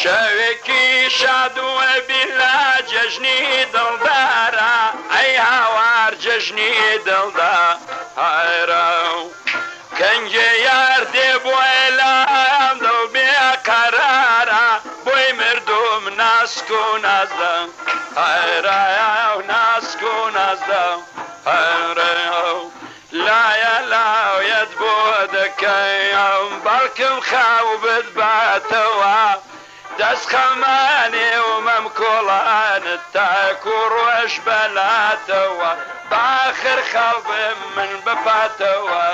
شوێکی شادووە بیلا جەژنی دڵدارە ئەی هاوار جەژنی دڵدا هایرە کەنجێ یار دێ بۆی لام دڵ بێ قەرارە بۆی مردوم ناسک و نازدە هایرایە و ناسک و نازدە هایرە لایە لاویەت بۆ دەکەیم بەڵکم خاو بتباتەوە دەست خەمانێ و مەم کۆڵانت تاکو و ڕۆژ بەلاتەوە باخر خەڵبم من بپاتەوە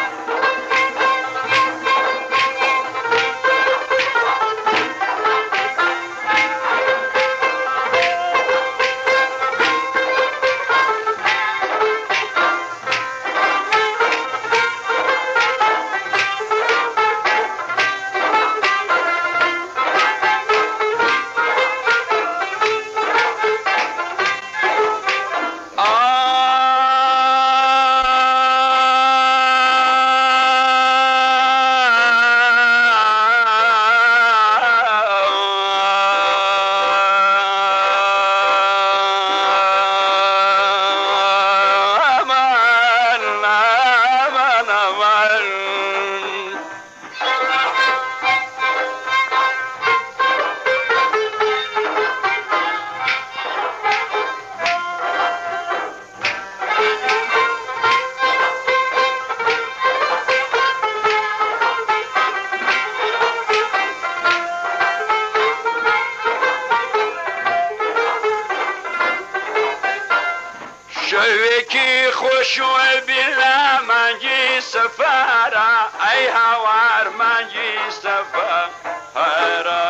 شوێکی خۆشوە بیلا مانگی سەفارە ئەی هاوار مانگی سەفارە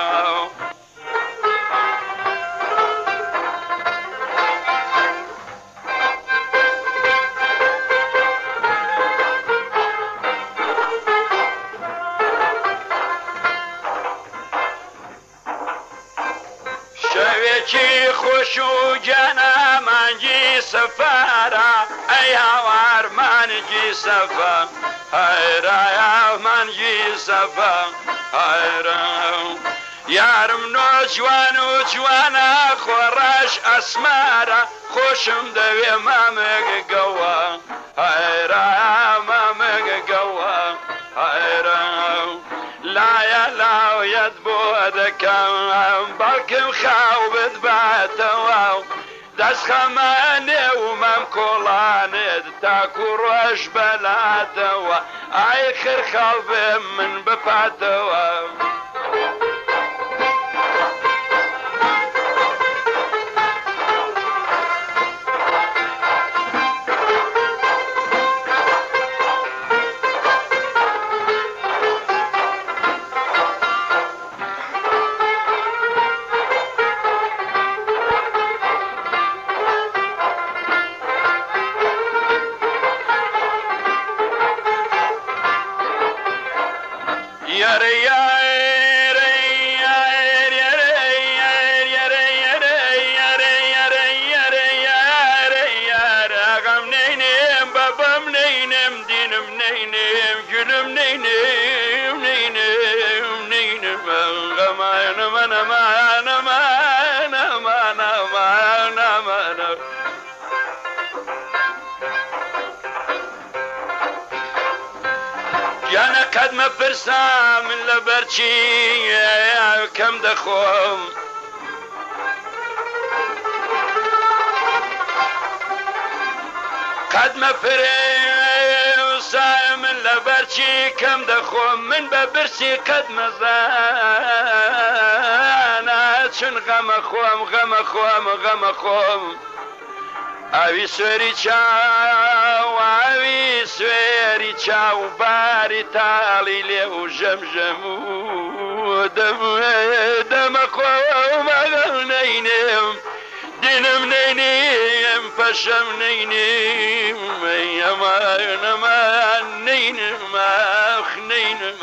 شوێکی خۆش و گیانە مانگی سەفارە ئەی هاوار مانگی سەفا هایرایە مانگی سەفا هایرە یارم نۆ جوان و جوانە خۆڕەش ئەسمارە خۆشم دەوێ مامێک گەوە هایرایە مامێک گەوە هایرە لایە لاویەت بۆ دەکەم بەڵکم خاو بتباتەوە دەست خەمانێ و مەم کۆڵانێت تاکو و ڕۆژ بەلاتەوە ئای خرخەڵ بێم من بپاتەوە گیانە قەت مەپرسا من لەبەرچی کەم دەخۆم قەت مەپرسا من لەبەرچی کەم دەخۆم من بە برسی قەت مەزانە چون غەمە خۆم غەمە خۆم غەمە خۆم ئاوی سوێری چاو ئاوی سوێری چاو باری تاڵی لێ و ژەمژەم و دەمە خۆمەگەڵ نەینێم دینم نەینێم پەشەم نەینێم ئەمانەمان نەینم ئاخ نەینم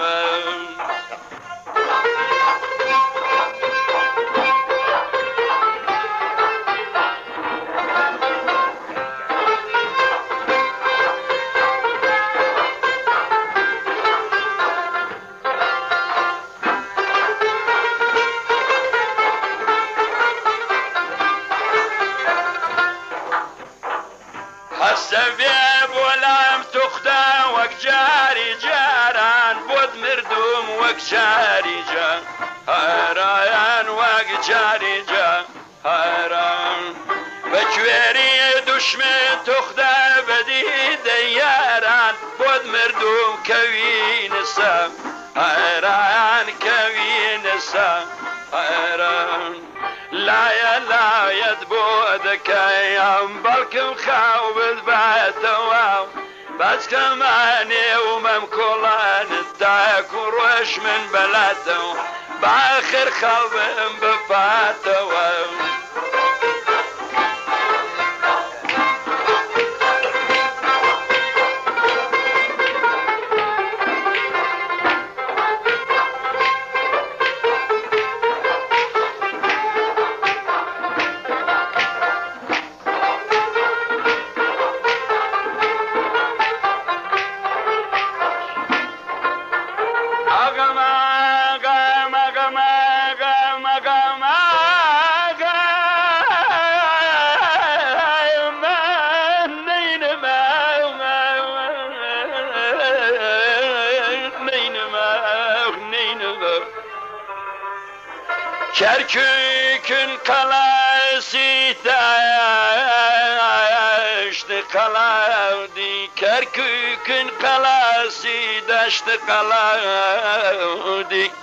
وەک جاری جاران بۆت مردوم وەک جاری جار هەرایان وەک جاری جار هەران بە کوێری دوشمن توخدا بەدی دەیاران بۆت مردوم کەوی نسە هەرایان کەوی نسە هەران لایە لایەت بۆ دەکەیان بەڵکم خاو بباتەوە بەچکەمانێ و مەم کۆڵانت داک و ڕۆژ من بەلاتەوە باخر خەڵبم بپاتەوە Kerkük'ün kalası taştı kalavdi Kerkük'ün kalası taştı kalavdi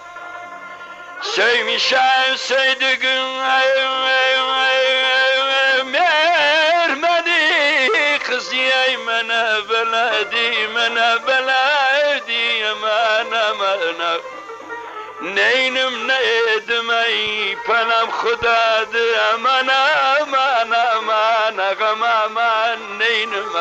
Sevmişem sevdiğim mermedi Kız yeymene beledi aman aman Neynim neydim ey panam xudadı aman aman aman ağam aman neynim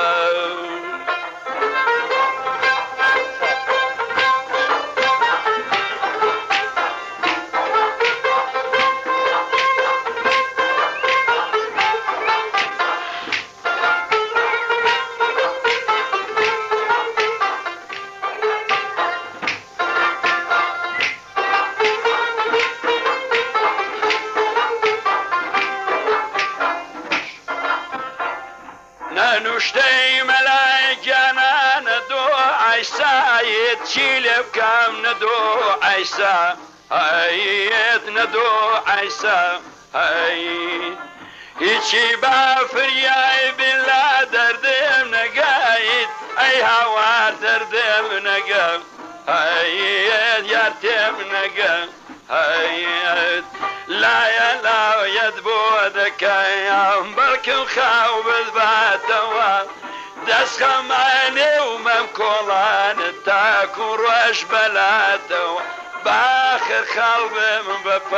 نوشتي ملايكنا ندو عيسى يتشيلب كم ندو عيسى هيت ندو عيسى هي هيشي بافرياي بلا دردم نقايد اي هوار دردم نقام هيت يرتم نقام هيت لا يا لا يدبودك يا بركم خاو بالباتوا دس خماني ومم كولان تاكو روش بلاتوا باخر خلبي من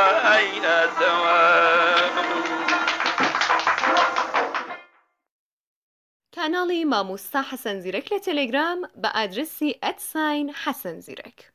بفايتوا کانالی مامۆستا حەسەن زیرەک لە تەلەگرام بە ئادرسی @حەسەن زیرەک